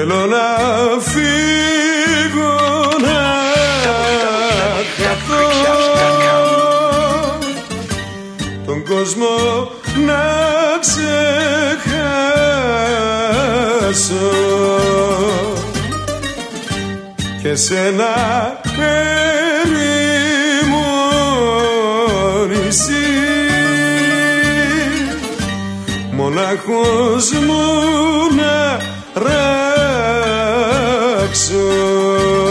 θέλω να φύγω, να χαθώ, τον κόσμο να ξεχάσω και σένα ερημόνηση, μονάχος μου να ράξω.